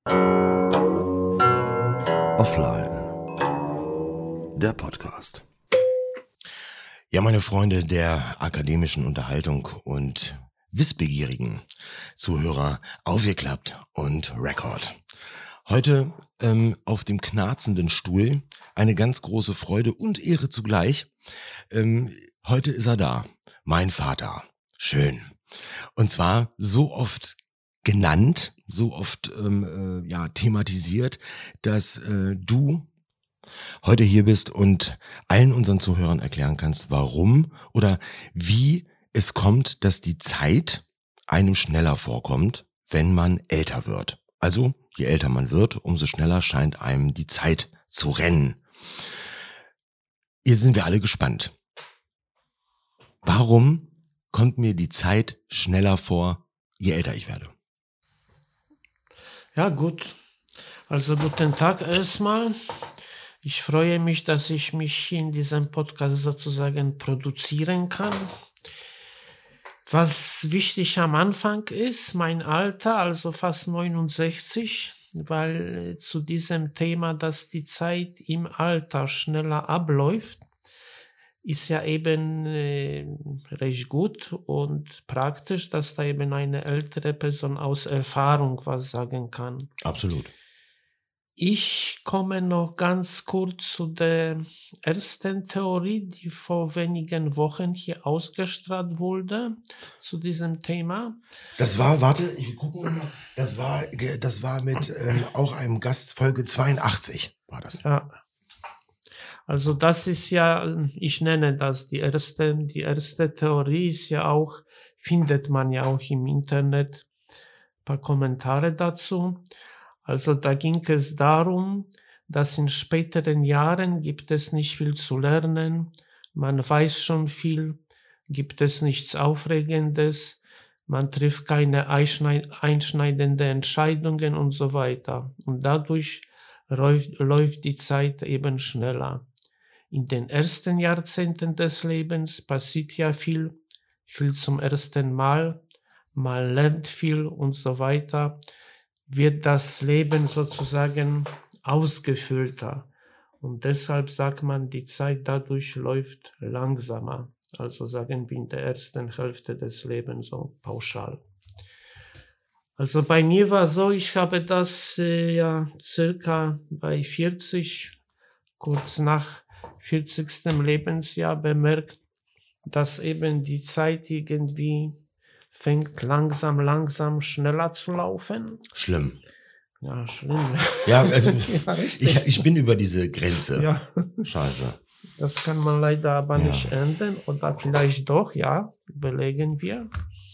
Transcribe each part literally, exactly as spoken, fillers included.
Offline. Der Podcast. Ja, meine Freunde der akademischen Unterhaltung und wissbegierigen Zuhörer, aufgeklappt und Record. Heute ähm, auf dem knarzenden Stuhl, eine ganz große Freude und Ehre zugleich. Ähm, heute ist er da, mein Vater. Schön. Und zwar so oft genannt, so oft ähm, äh, ja, thematisiert, dass äh, du heute hier bist und allen unseren Zuhörern erklären kannst, warum oder wie es kommt, dass die Zeit einem schneller vorkommt, wenn man älter wird. Also, je älter man wird, umso schneller scheint einem die Zeit zu rennen. Jetzt sind wir alle gespannt. Warum kommt mir die Zeit schneller vor, je älter ich werde? Ja, gut. Also guten Tag erstmal. Ich freue mich, dass ich mich in diesem Podcast sozusagen produzieren kann. Was wichtig am Anfang ist, mein Alter, also fast neunundsechzig, weil zu diesem Thema, dass die Zeit im Alter schneller abläuft, ist ja eben äh, recht gut und praktisch, dass da eben eine ältere Person aus Erfahrung was sagen kann. Absolut. Ich komme noch ganz kurz zu der ersten Theorie, die vor wenigen Wochen hier ausgestrahlt wurde, zu diesem Thema. Das war, warte, ich gucke mal, das war, das war mit ähm, auch einem Gast, Folge zweiundachtzig war das. Ja. Also das ist ja, ich nenne das die erste, die erste Theorie ist ja auch, findet man ja auch im Internet ein paar Kommentare dazu. Also da ging es darum, dass in späteren Jahren gibt es nicht viel zu lernen, man weiß schon viel, gibt es nichts Aufregendes, man trifft keine einschneidenden Entscheidungen und so weiter. Und dadurch läuft, läuft die Zeit eben schneller. In den ersten Jahrzehnten des Lebens passiert ja viel, viel zum ersten Mal, man lernt viel und so weiter, wird das Leben sozusagen ausgefüllter. Und deshalb sagt man, die Zeit dadurch läuft langsamer. Also sagen wir in der ersten Hälfte des Lebens so pauschal. Also bei mir war so, ich habe das äh, ja circa bei vierzig, kurz nach vierzigsten Lebensjahr bemerkt, dass eben die Zeit irgendwie fängt langsam, langsam schneller zu laufen. Schlimm. Ja, schlimm. Ja, also ja, ich, ich bin über diese Grenze. Ja. Scheiße. Das kann man leider aber Ja. nicht ändern. Oder vielleicht doch, ja, überlegen wir.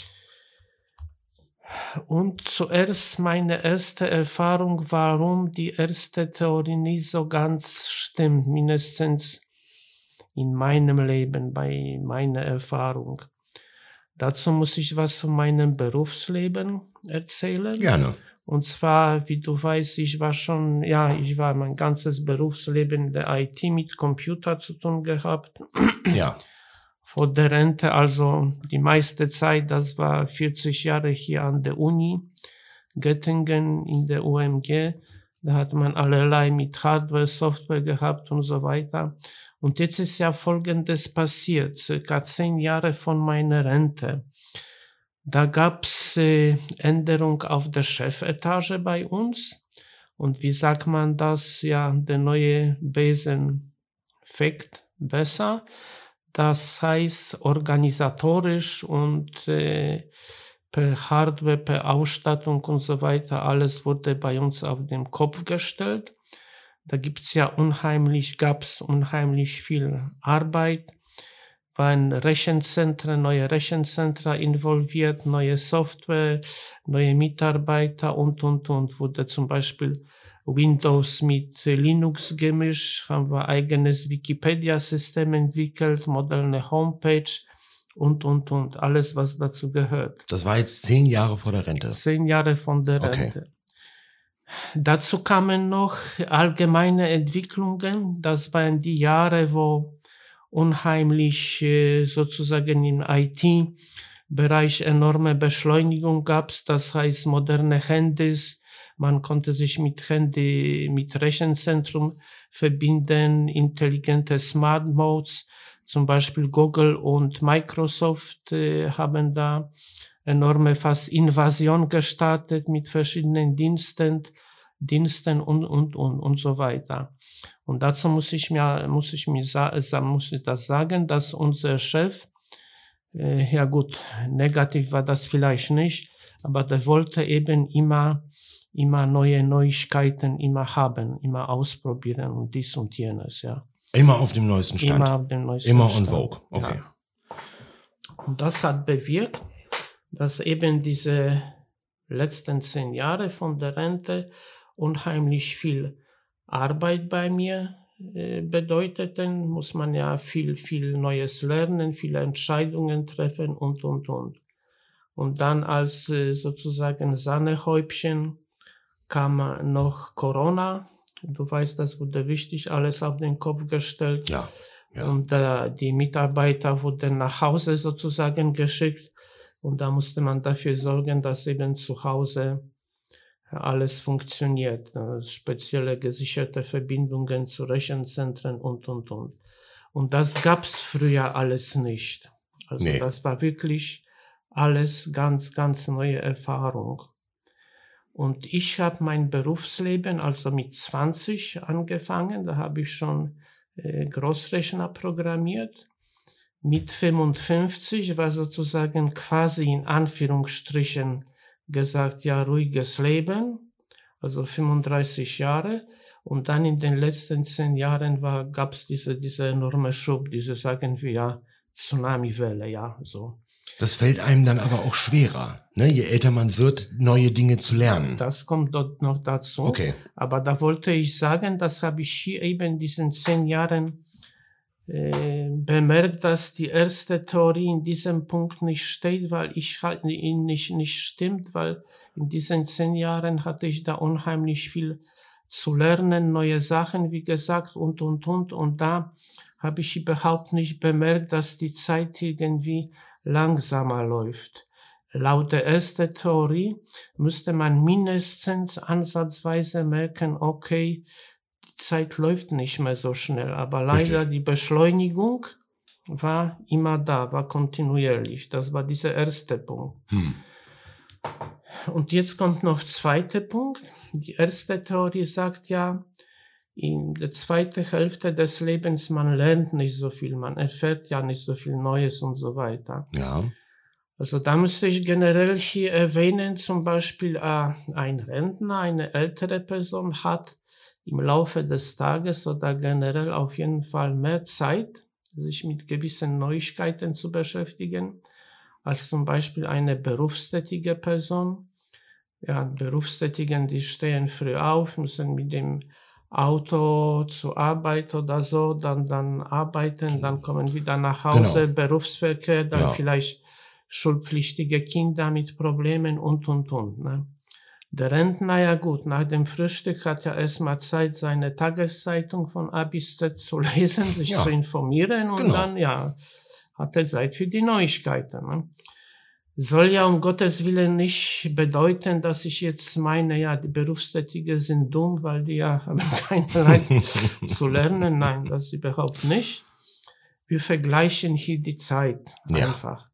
Und zuerst meine erste Erfahrung, warum die erste Theorie nicht so ganz stimmt, mindestens in meinem Leben, bei meiner Erfahrung. Dazu muss ich was von meinem Berufsleben erzählen. Gerne. Und zwar, wie du weißt, ich war schon, ja, ich war mein ganzes Berufsleben in der I T mit Computer zu tun gehabt. Ja. Vor der Rente, also die meiste Zeit, das war vierzig Jahre hier an der Uni, Göttingen in der U M G. Da hat man allerlei mit Hardware, Software gehabt und so weiter. Und jetzt ist ja Folgendes passiert, circa zehn Jahre von meiner Rente. Da gab's äh, Änderung auf der Chefetage bei uns. Und wie sagt man das? Ja, der neue Besen fegt besser. Das heißt, organisatorisch und äh, per Hardware, per Ausstattung und so weiter, alles wurde bei uns auf den Kopf gestellt. Da gibt's ja unheimlich, gab's unheimlich viel Arbeit, waren Rechenzentren, neue Rechenzentren involviert, neue Software, neue Mitarbeiter und, und, und, wurde zum Beispiel Windows mit Linux gemischt, haben wir eigenes Wikipedia-System entwickelt, moderne Homepage und, und, und, alles, was dazu gehört. Das war jetzt zehn Jahre vor der Rente. Zehn Jahre von der Okay. Rente. Dazu kamen noch allgemeine Entwicklungen. Das waren die Jahre, wo unheimlich äh, sozusagen im I T-Bereich enorme Beschleunigung gab. Das heißt moderne Handys, Man konnte sich mit Handy, mit Rechenzentrum verbinden, intelligente Smart Modes, zum Beispiel Google und Microsoft äh, haben da enorme fast Invasion gestartet mit verschiedenen Diensten, Diensten und, und, und, und so weiter. Und dazu muss ich mir, muss ich mir sagen, muss ich das sagen, dass unser Chef, äh, ja gut, negativ war das vielleicht nicht, aber der wollte eben immer, immer neue Neuigkeiten immer haben, immer ausprobieren und dies und jenes, ja. Immer auf dem neuesten Stand. Immer auf dem neuesten Immer Stand. on vogue, okay. Ja. Und das hat bewirkt, dass eben diese letzten zehn Jahre von der Rente unheimlich viel Arbeit bei mir äh, bedeuteten. Muss man ja viel, viel Neues lernen, viele Entscheidungen treffen und, und, und. Und dann als äh, sozusagen Sahnehäubchen kam noch Corona. Du weißt, das wurde wichtig, alles auf den Kopf gestellt. Ja, ja. Und äh, die Mitarbeiter wurden nach Hause sozusagen geschickt. Und da musste man dafür sorgen, dass eben zu Hause alles funktioniert. Spezielle gesicherte Verbindungen zu Rechenzentren und, und, und. Und das gab's früher alles nicht. Also Nee. Das war wirklich alles ganz, ganz neue Erfahrung. Und ich habe mein Berufsleben also mit zwanzig angefangen. Da habe ich schon äh, Großrechner programmiert. Mit fünfundfünfzig war sozusagen quasi in Anführungsstrichen gesagt, ja, ruhiges Leben, also fünfunddreißig Jahre. Und dann in den letzten zehn Jahren war, gab es diese, diese enorme Schub, diese, sagen wir ja, Tsunami-Welle, ja, so. Das fällt einem dann aber auch schwerer, ne? Je älter man wird, neue Dinge zu lernen. Das kommt dort noch dazu. Okay. Aber da wollte ich sagen, das habe ich hier eben in diesen zehn Jahren äh, bemerkt, dass die erste Theorie in diesem Punkt nicht steht, weil ich nicht, nicht stimmt, weil in diesen zehn Jahren hatte ich da unheimlich viel zu lernen, neue Sachen, wie gesagt, und, und, und. Und da habe ich überhaupt nicht bemerkt, dass die Zeit irgendwie langsamer läuft. Laut der ersten Theorie müsste man mindestens ansatzweise merken, okay, die Zeit läuft nicht mehr so schnell. Aber leider Richtig. Die Beschleunigung war immer da, war kontinuierlich. Das war dieser erste Punkt. Hm. Und jetzt kommt noch zweiter Punkt. Die erste Theorie sagt ja, in der zweiten Hälfte des Lebens, man lernt nicht so viel, man erfährt ja nicht so viel Neues und so weiter. Ja. Also da müsste ich generell hier erwähnen, zum Beispiel äh, ein Rentner, eine ältere Person hat im Laufe des Tages oder generell auf jeden Fall mehr Zeit, sich mit gewissen Neuigkeiten zu beschäftigen, als zum Beispiel eine berufstätige Person. Ja, Berufstätigen, die stehen früh auf, müssen mit dem Auto zur Arbeit oder so, dann, dann arbeiten, dann kommen wieder nach Hause, Genau. Berufsverkehr, dann Ja. vielleicht schulpflichtige Kinder mit Problemen und, und, und. Ne? Der Rentner, ja gut, nach dem Frühstück hat er erstmal Zeit, seine Tageszeitung von A bis Z zu lesen, sich Ja. zu informieren und Genau. dann, ja, hat er Zeit für die Neuigkeiten. Ne? Soll ja um Gottes Willen nicht bedeuten, dass ich jetzt meine, ja, die Berufstätigen sind dumm, weil die ja haben keine Zeit zu lernen. Nein, das überhaupt nicht. Wir vergleichen hier die Zeit Ja. einfach.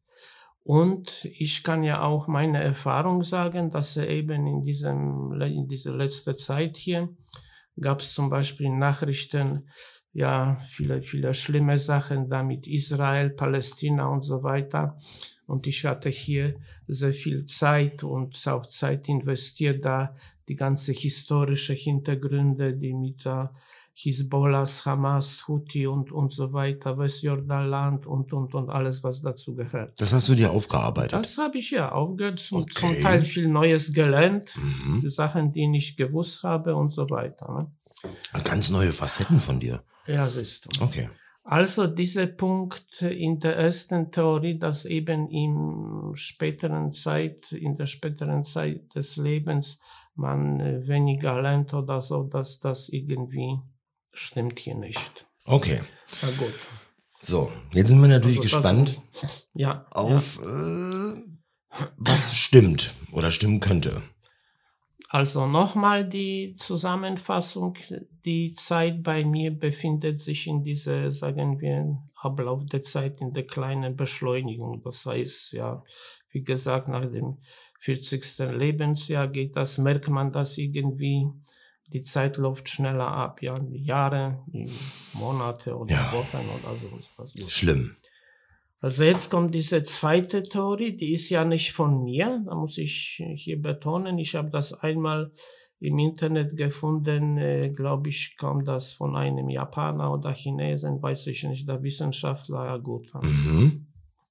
Und ich kann ja auch meine Erfahrung sagen, dass eben in diesem, in dieser letzten Zeit hier gab es zum Beispiel Nachrichten, ja, viele, viele schlimme Sachen da mit Israel, Palästina und so weiter. Und ich hatte hier sehr viel Zeit und auch Zeit investiert, da die ganze historische Hintergründe, die mit der Hisbollahs, Hamas, Houthi und, und so weiter, Westjordanland und, und, und alles, was dazu gehört. Das hast du dir aufgearbeitet. Das habe ich ja aufgehört, zum, Okay. zum Teil viel Neues gelernt, Mhm. Sachen, die ich nicht gewusst habe und so weiter. Ne? Ganz neue Facetten von dir. Ja, siehst du. Okay. Also dieser Punkt in der ersten Theorie, dass eben im späteren Zeit, in der späteren Zeit des Lebens man äh, weniger lernt oder so, dass das irgendwie stimmt hier nicht. Okay. Na gut. So, jetzt sind wir natürlich Also das- gespannt Ja. auf, äh, was stimmt oder stimmen könnte. Also nochmal die Zusammenfassung. Die Zeit bei mir befindet sich in dieser, sagen wir, Ablauf der Zeit in der kleinen Beschleunigung. Das heißt, ja, wie gesagt, nach dem vierzigsten Lebensjahr geht das, merkt man das irgendwie, die Zeit läuft schneller ab, ja, die Jahre, die Monate oder Ja. Wochen oder so. Schlimm. Also jetzt kommt diese zweite Theorie, die ist ja nicht von mir, da muss ich hier betonen, ich habe das einmal im Internet gefunden, äh, glaube ich, kam das von einem Japaner oder Chinesen, weiß ich nicht, der Wissenschaftler, ja gut. Mhm.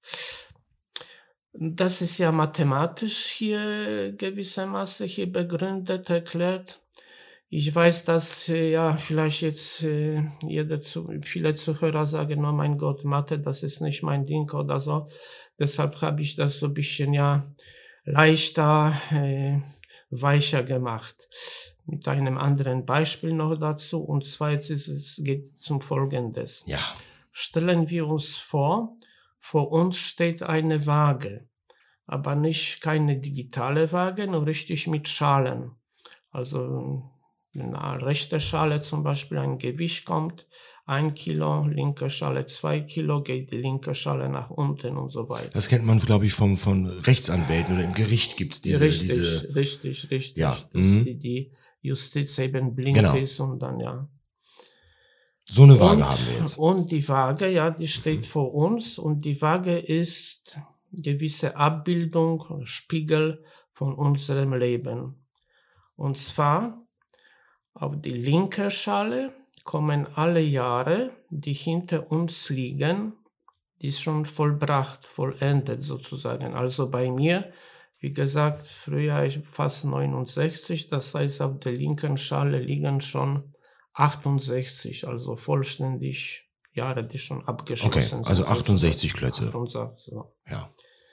Das ist ja mathematisch hier gewissermaßen hier begründet, erklärt. Ich weiß, dass äh, ja vielleicht jetzt äh, jede zu, viele Zuhörer sagen, oh mein Gott, Mathe, das ist nicht mein Ding oder so. Deshalb habe ich das so ein bisschen ja leichter, äh, weicher gemacht. Mit einem anderen Beispiel noch dazu. Und zwar jetzt ist es geht zum Folgendes. Ja. Stellen wir uns vor, vor uns steht eine Waage, aber nicht keine digitale Waage, nur richtig mit Schalen. Also in einer rechten Schale zum Beispiel ein Gewicht kommt, ein Kilo, linke Schale zwei Kilo, geht die linke Schale nach unten und so weiter. Das kennt man, glaube ich, vom, von Rechtsanwälten oder im Gericht gibt es diese, richtig, diese... Richtig, richtig, ja. Dass Mhm. die, die Justiz eben blind Genau. ist und dann ja. So eine Waage und, haben wir jetzt. Und die Waage, ja, die steht vor uns und die Waage ist gewisse Abbildung, Spiegel von unserem Leben. Und zwar auf die linke Schale kommen alle Jahre, die hinter uns liegen, die schon vollbracht, vollendet sozusagen. Also bei mir, wie gesagt, früher ich fast neunundsechzig, das heißt auf der linken Schale liegen schon achtundsechzig, also vollständig Jahre, die schon abgeschlossen Okay, sind. also achtundsechzig Klötze. achtundsechzig, so. Ja.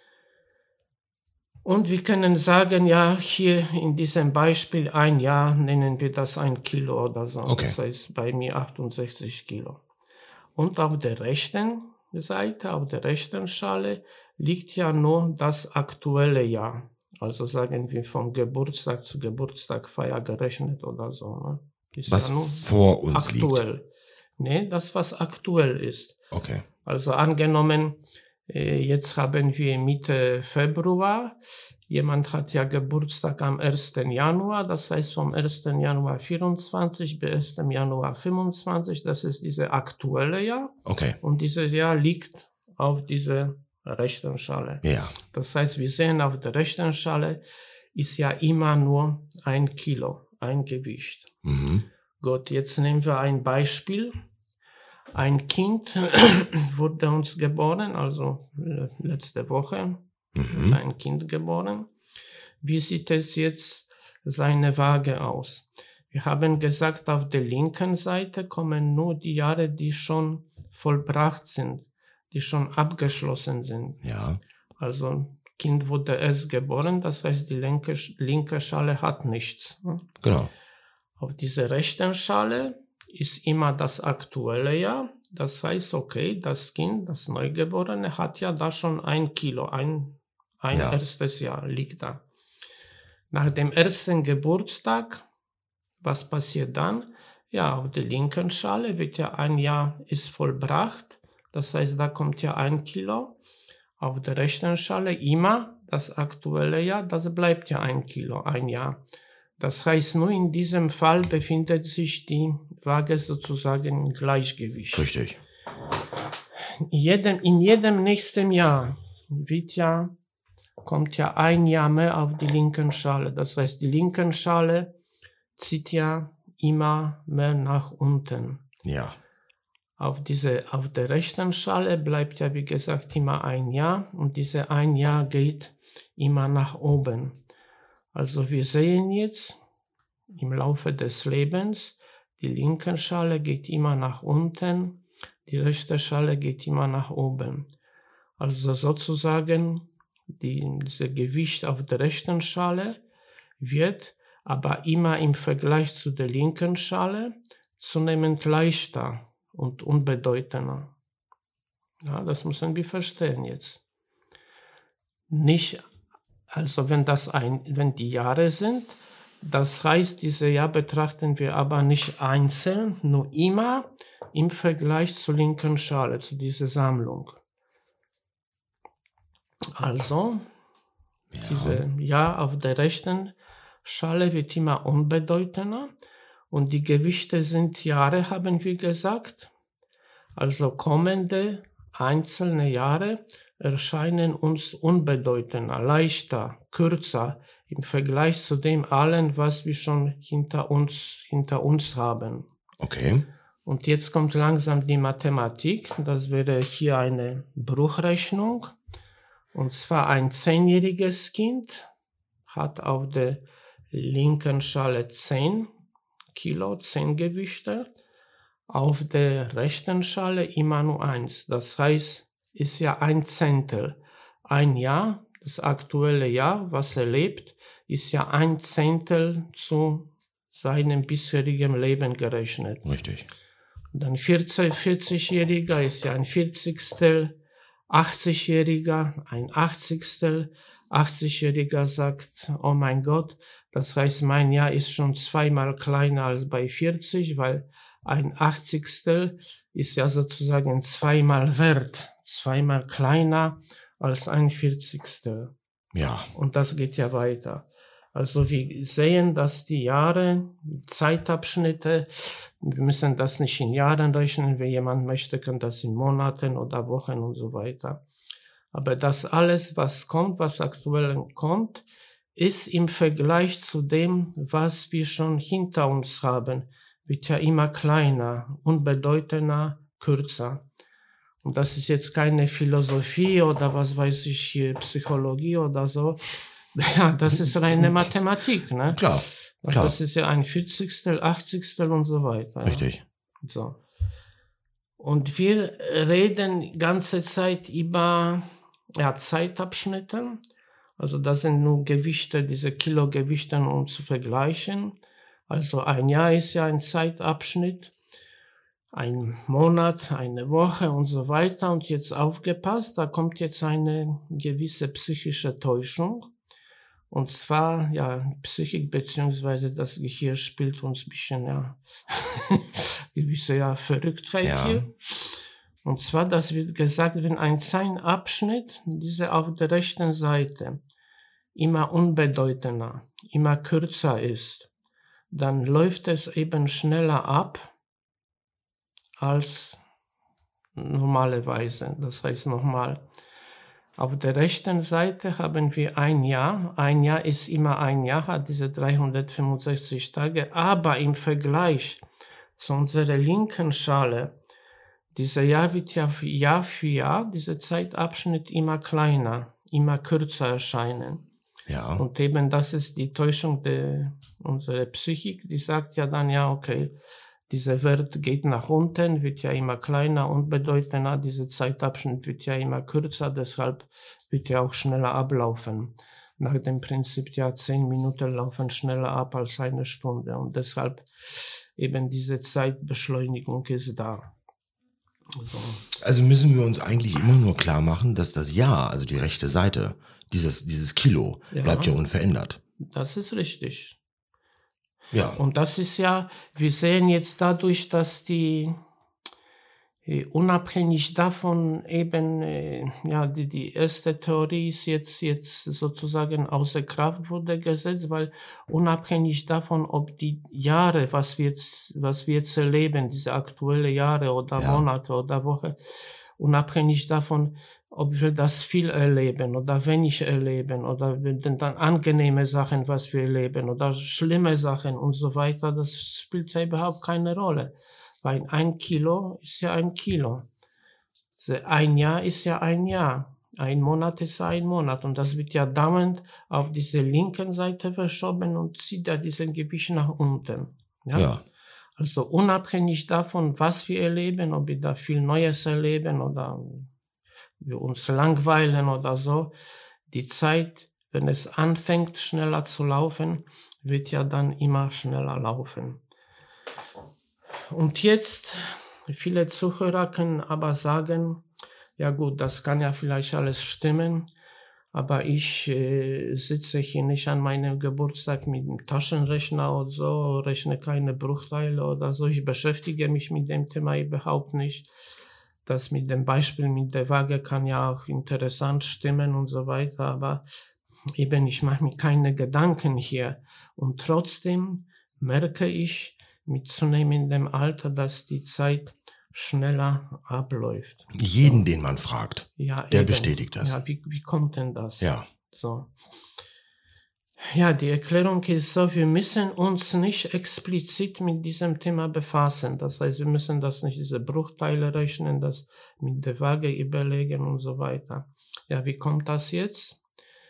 Und wir können sagen, ja, hier in diesem Beispiel ein Jahr nennen wir das ein Kilo oder so. Okay. Das heißt bei mir achtundsechzig Kilo. Und auf der rechten Seite, auf der rechten Schale, liegt ja nur das aktuelle Jahr. Also sagen wir vom Geburtstag zu Geburtstagfeier gerechnet oder so. Ne? Ist Was ja nur vor uns aktuell. liegt. Nee, das, was aktuell ist. Okay. Also angenommen, jetzt haben wir Mitte Februar. Jemand hat ja Geburtstag am ersten Januar. Das heißt vom ersten Januar vierundzwanzig bis ersten Januar fünfundzwanzig. Das ist dieses aktuelle Jahr. Okay. Und dieses Jahr liegt auf dieser rechten Schale. Ja. Das heißt, wir sehen auf der rechten Schale ist ja immer nur ein Kilo, ein Gewicht. Mhm. Gut, jetzt nehmen wir ein Beispiel. Ein Kind wurde uns geboren, also letzte Woche Mhm. ein Kind geboren. Wie sieht es jetzt seine Waage aus? Wir haben gesagt, auf der linken Seite kommen nur die Jahre, die schon vollbracht sind, die schon abgeschlossen sind. Ja. Also Kind wurde erst geboren, das heißt, die linke, linke Schale hat nichts. Genau. Auf dieser rechten Schale ist immer das aktuelle Jahr. Das heißt, okay, das Kind, das Neugeborene, hat ja da schon ein Kilo, ein, ein Ja. erstes Jahr liegt da. Nach dem ersten Geburtstag, was passiert dann? Ja, auf der linken Schale wird ja ein Jahr ist vollbracht. Das heißt, da kommt ja ein Kilo. Auf der rechten Schale immer das aktuelle Jahr, das bleibt ja ein Kilo, ein Jahr. Das heißt, nur in diesem Fall befindet sich die Waage sozusagen im Gleichgewicht. Richtig. In jedem, in jedem nächsten Jahr wird ja, kommt ja ein Jahr mehr auf die linken Schale. Das heißt, die linken Schale zieht ja immer mehr nach unten. Ja. Auf, diese, auf der rechten Schale bleibt ja, wie gesagt, immer ein Jahr und diese ein Jahr geht immer nach oben. Also wir sehen jetzt im Laufe des Lebens, die linke Schale geht immer nach unten, die rechte Schale geht immer nach oben. Also sozusagen die, dieses Gewicht auf der rechten Schale wird aber immer im Vergleich zu der linken Schale zunehmend leichter und unbedeutender. Ja, das müssen wir verstehen jetzt. Nicht, also wenn das ein, wenn die Jahre sind, Das heißt, diese Jahr betrachten wir aber nicht einzeln, nur immer im Vergleich zur linken Schale, zu dieser Sammlung. Also, Ja. diese Jahr auf der rechten Schale wird immer unbedeutender und die Gewichte sind Jahre, haben wir gesagt. Also kommende einzelne Jahre erscheinen uns unbedeutender, leichter, kürzer im Vergleich zu dem allen, was wir schon hinter uns, hinter uns haben. Okay. Und jetzt kommt langsam die Mathematik. Das wäre hier eine Bruchrechnung. Und zwar ein zehnjähriges Kind hat auf der linken Schale zehn Kilo, zehn Gewichte. Auf der rechten Schale immer nur eins. Das heißt, ist ja ein Zehntel. Ein Jahr, das aktuelle Jahr, was er lebt, ist ja ein Zehntel zu seinem bisherigen Leben gerechnet. Richtig. Und ein vierzig-Jähriger ist ja ein Vierzigstel, achtzig-Jähriger ein Achtzigstel. achtzig-Jähriger sagt, oh mein Gott, das heißt, mein Jahr ist schon zweimal kleiner als bei vierzig, weil ein Achtzigstel ist ja sozusagen zweimal wert, zweimal kleiner als ein Vierzigstel. Ja. Und das geht ja weiter. Also wir sehen, dass die Jahre, Zeitabschnitte, wir müssen das nicht in Jahren rechnen, wenn jemand möchte, kann das in Monaten oder Wochen und so weiter. Aber das alles, was kommt, was aktuell kommt, ist im Vergleich zu dem, was wir schon hinter uns haben, wird ja immer kleiner, unbedeutender, kürzer. Und das ist jetzt keine Philosophie oder was weiß ich, hier Psychologie oder so. Ja, das ist reine Mathematik, ne? Klar, klar. Das ist ja ein Vierzigstel, Achtzigstel und so weiter. Richtig. Ja. So. Und wir reden die ganze Zeit über ja, Zeitabschnitte. Also das sind nur Gewichte, diese Kilogewichte, um zu vergleichen. Also ein Jahr ist ja ein Zeitabschnitt, ein Monat, eine Woche und so weiter. Und jetzt aufgepasst, da kommt jetzt eine gewisse psychische Täuschung. Und zwar, ja, Psychik bzw. das Gehirn spielt uns ein bisschen, ja, gewisse ja, Verrücktheit Ja. hier. Und zwar, das wird gesagt, wenn ein Zeitabschnitt, diese auf der rechten Seite, immer unbedeutender, immer kürzer ist, dann läuft es eben schneller ab als normalerweise. Das heißt nochmal, auf der rechten Seite haben wir ein Jahr. Ein Jahr ist immer ein Jahr, hat diese dreihundertfünfundsechzig Tage, aber im Vergleich zu unserer linken Schale, dieser Jahr wird ja Jahr für Jahr, dieser Zeitabschnitt immer kleiner, immer kürzer erscheinen. Ja. Und eben das ist die Täuschung der, unserer Psychik, die sagt ja dann, ja, okay, dieser Wert geht nach unten, wird ja immer kleiner, unbedeutender, dieser Zeitabschnitt wird ja immer kürzer, deshalb wird ja auch schneller ablaufen. Nach dem Prinzip, ja, zehn Minuten laufen schneller ab als eine Stunde und deshalb eben diese Zeitbeschleunigung ist da. So. Also müssen wir uns eigentlich immer nur klar machen, dass das Jahr, also die rechte Seite, dieses, dieses Kilo, Ja. bleibt ja unverändert. Das ist richtig. Ja. Und das ist ja, wir sehen jetzt dadurch, dass die äh, unabhängig davon eben, äh, ja, die, die erste Theorie ist jetzt, jetzt sozusagen außer Kraft wurde gesetzt, weil unabhängig davon, ob die Jahre, was wir jetzt, was wir jetzt erleben, diese aktuelle Jahre oder Ja. Monate oder Woche, unabhängig davon, ob wir das viel erleben oder wenig erleben oder dann angenehme Sachen, was wir erleben oder schlimme Sachen und so weiter, das spielt ja überhaupt keine Rolle. Weil ein Kilo ist ja ein Kilo. Ein Jahr ist ja ein Jahr. Ein Monat ist ja ein Monat. Und das wird ja dauernd auf diese linken Seite verschoben und zieht ja diesen Gewicht nach unten. Ja? Ja. Also unabhängig davon, was wir erleben, ob wir da viel Neues erleben oder wir uns langweilen oder so, die Zeit, wenn es anfängt schneller zu laufen, wird ja dann immer schneller laufen. Und jetzt, viele Zuhörer können aber sagen, ja gut, das kann ja vielleicht alles stimmen, aber ich äh, sitze hier nicht an meinem Geburtstag mit dem Taschenrechner oder so, rechne keine Bruchteile oder so. Ich beschäftige mich mit dem Thema überhaupt nicht. Das mit dem Beispiel mit der Waage kann ja auch interessant stimmen und so weiter, aber eben, ich mache mir keine Gedanken hier. Und trotzdem merke ich mit zunehmendem Alter, dass die Zeit schneller abläuft. Jeden, so. Den man fragt, ja, der eben. bestätigt das. Ja, wie, wie kommt denn das? Ja. So. Ja, die Erklärung ist so, wir müssen uns nicht explizit mit diesem Thema befassen. Das heißt, wir müssen das nicht, diese Bruchteile rechnen, das mit der Waage überlegen und so weiter. Ja, wie kommt das jetzt?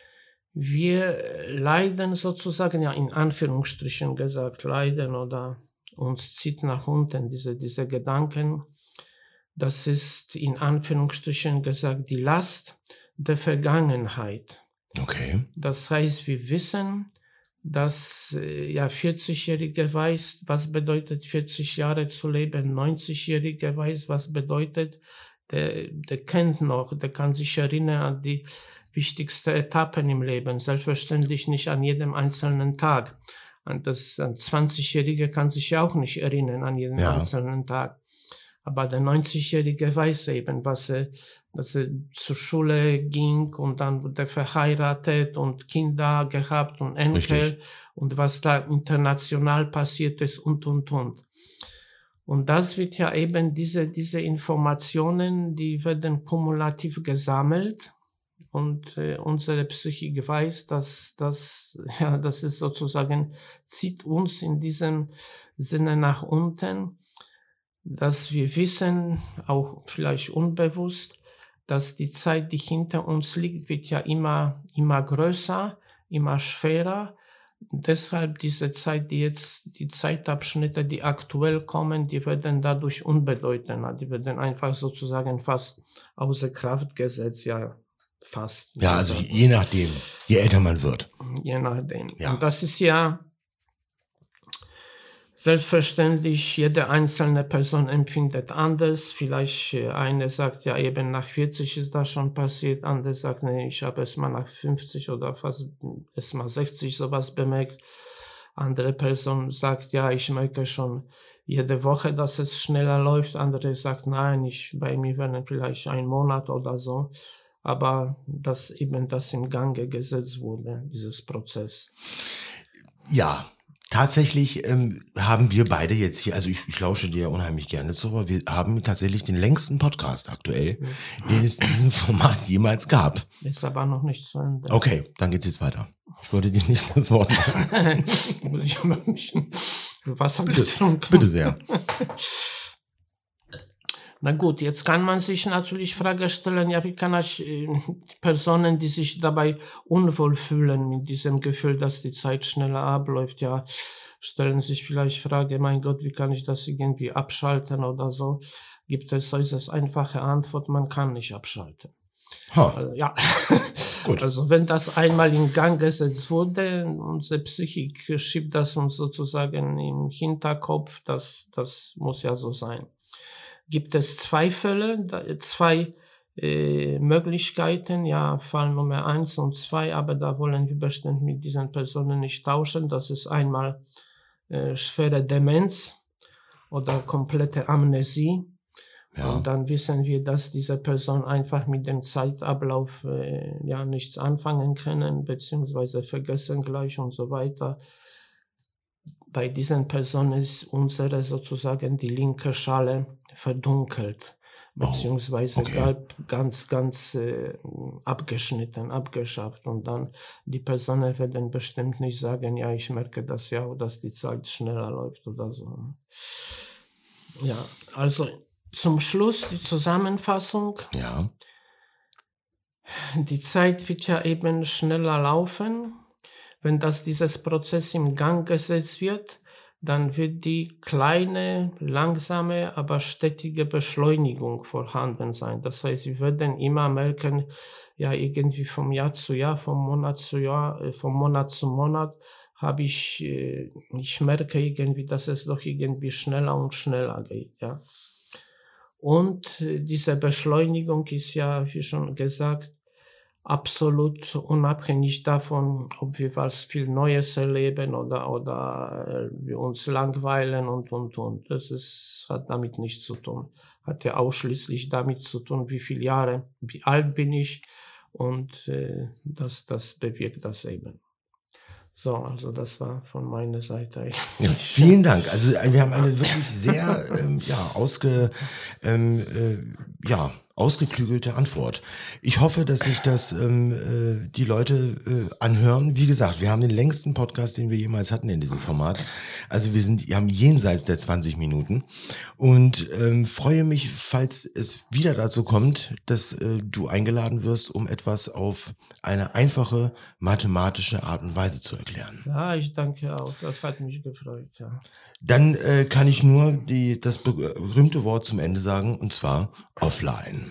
Wir leiden sozusagen, ja in Anführungsstrichen gesagt, leiden oder uns zieht nach unten diese, diese Gedanken. Das ist in Anführungsstrichen gesagt die Last der Vergangenheit. Okay. Das heißt, wir wissen, dass ja vierzig-Jährige weiß, was bedeutet vierzig Jahre zu leben, neunzig-Jährige weiß, was bedeutet, der, der kennt noch, der kann sich erinnern an die wichtigsten Etappen im Leben, selbstverständlich nicht an jedem einzelnen Tag. An das ein zwanzigjährige kann sich ja auch nicht erinnern an jeden ja. einzelnen Tag. Aber der neunzigjährige weiß eben, was er, dass er zur Schule ging und dann wurde er verheiratet und Kinder gehabt und Enkel. Richtig. Und was da international passiert ist und, und, und. Und das wird ja eben, diese, diese Informationen, die werden kumulativ gesammelt. Und äh, unsere Psyche weiß, dass das, ja, das ist sozusagen, zieht uns in diesem Sinne nach unten, dass wir wissen, auch vielleicht unbewusst, dass die Zeit, die hinter uns liegt, wird ja immer, immer größer, immer schwerer. Deshalb diese Zeit, die jetzt, die Zeitabschnitte, die aktuell kommen, die werden dadurch unbedeutender. Die werden einfach sozusagen fast außer Kraft gesetzt, ja. Fast. Ja, also je nachdem, je älter man wird. Je nachdem. Ja. Und das ist ja selbstverständlich, jede einzelne Person empfindet anders. Vielleicht eine sagt ja eben nach vierzig ist das schon passiert, andere sagt, nee, ich habe es mal nach fünfzig oder fast erst mal sechzig sowas bemerkt. Andere Person sagt, ja, ich merke schon jede Woche, dass es schneller läuft. Andere sagt, nein, ich, bei mir werden vielleicht ein Monat oder so. Aber dass eben das im Gange gesetzt wurde, dieses Prozess. Ja, tatsächlich ähm, haben wir beide jetzt hier, also ich, ich lausche dir unheimlich gerne zu, aber wir haben tatsächlich den längsten Podcast aktuell, mhm. den es in diesem Format jemals gab. Ist aber noch nicht zu Ende. Okay, dann geht's jetzt weiter. Ich wollte dir nicht das Wort machen. Muss ich aber ein bisschen Wasser bitte, getrunken. Bitte sehr. Na gut, jetzt kann man sich natürlich Frage stellen, ja, wie kann ich äh, Personen, die sich dabei unwohl fühlen mit diesem Gefühl, dass die Zeit schneller abläuft, ja, stellen sich vielleicht Frage, mein Gott, wie kann ich das irgendwie abschalten oder so? Gibt es äußerst einfache Antwort, man kann nicht abschalten. Huh. Also, ja, gut. Also wenn das einmal in Gang gesetzt wurde, unsere Psychik schiebt das uns sozusagen im Hinterkopf, das, das muss ja so sein. Gibt es zwei Fälle, zwei äh, Möglichkeiten, ja, Fall Nummer eins und zwei, aber da wollen wir bestimmt mit diesen Personen nicht tauschen. Das ist einmal äh, schwere Demenz oder komplette Amnesie. Ja. Und dann wissen wir, dass diese Person einfach mit dem Zeitablauf äh, ja nichts anfangen können, beziehungsweise vergessen gleich und so weiter. Bei diesen Personen ist unsere sozusagen die linke Schale verdunkelt, beziehungsweise oh, okay. ganz, ganz äh, abgeschnitten, abgeschafft. Und dann die Personen werden bestimmt nicht sagen, ja, ich merke das ja, dass die Zeit schneller läuft oder so. Ja, also zum Schluss die Zusammenfassung. Ja. Die Zeit wird ja eben schneller laufen. Wenn das dieses Prozess im Gang gesetzt wird, dann wird die kleine, langsame, aber stetige Beschleunigung vorhanden sein. Das heißt, wir werden immer merken, ja, irgendwie vom Jahr zu Jahr, vom Monat zu Jahr, vom Monat zu Monat habe ich, ich merke irgendwie, dass es doch irgendwie schneller und schneller geht, ja. Und diese Beschleunigung ist ja, wie schon gesagt, absolut unabhängig davon, ob wir was viel Neues erleben oder, oder wir uns langweilen und, und, und. Das ist, hat damit nichts zu tun. Hat ja ausschließlich damit zu tun, wie viele Jahre, wie alt bin ich, und äh, das, das bewirkt das eben. So, also das war von meiner Seite. Ja, vielen Dank. Also wir haben eine wirklich sehr ähm, ja, ausge, ähm, äh, ja, ausgeklügelte Antwort. Ich hoffe, dass sich das ähm, äh, die Leute äh, anhören. Wie gesagt, wir haben den längsten Podcast, den wir jemals hatten in diesem Format. Also wir sind, wir haben jenseits der zwanzig Minuten und ähm, freue mich, falls es wieder dazu kommt, dass äh, du eingeladen wirst, um etwas auf eine einfache mathematische Art und Weise zu erklären. Ja, ich danke auch. Das hat mich gefreut. Ja. Dann äh, kann ich nur die, das berühmte Wort zum Ende sagen, und zwar offline.